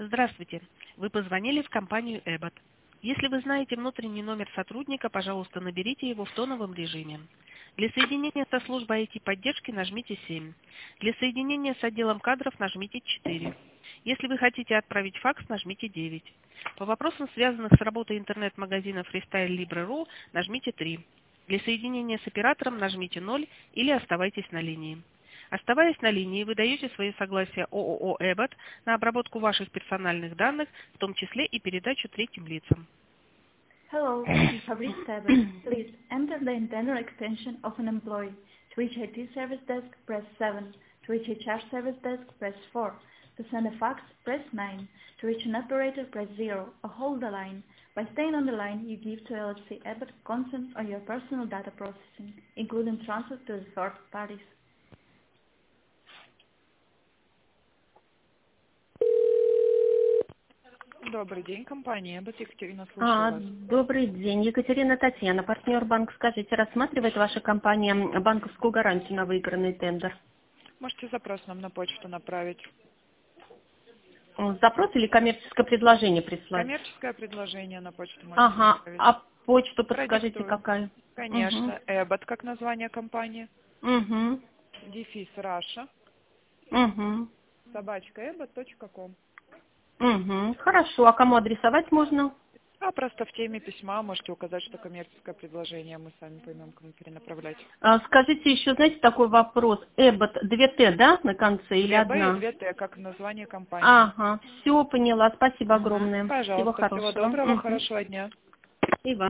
Здравствуйте. Вы позвонили в компанию Эббот. Если вы знаете внутренний номер сотрудника, пожалуйста, наберите его в тоновом режиме. Для соединения со службой IT-поддержки нажмите 7. Для соединения с отделом кадров нажмите 4. Если вы хотите отправить факс, нажмите 9. По вопросам, связанных с работой интернет-магазина Freestyle Libre.ru, нажмите 3. Для соединения с оператором нажмите 0 или оставайтесь на линии. Оставаясь на линии, вы даете свое согласие ООО «Эббот» на обработку ваших персональных данных, в том числе и передачу третьим лицам. Hello, you have reached Abbott. Please enter the internal extension of an employee. To reach IT service desk, press 7. To reach HR service desk, press 4. To send a fax, press 9. To reach an operator, press 0 or hold the line. By staying on the line, you give to LFC Abbott consent on your personal data processing, including transfer to the third parties. Добрый день, компания Эббот, Екатерина, слушаю вас. Добрый день. Екатерина Татьяна, партнер банк. Скажите, рассматривает ваша компания банковскую гарантию на выигранный тендер? Можете запрос нам на почту направить. Запрос или коммерческое предложение прислать? Коммерческое предложение на почту можете направить. А почту подскажите, Продиктую. какая? Конечно, Эббот, как название компании. Дефис Раша. @ebbot.com. Хорошо. А кому адресовать можно? А просто в теме письма можете указать, что коммерческое предложение, мы сами поймем, кому перенаправлять. Скажите еще, знаете, такой вопрос. Эббот 2Т, да, на конце или 2Б одна? и 2Т, как название компании. Все поняла. Спасибо огромное. Пожалуйста, Всего хорошего. всего доброго, хорошего дня. И вам.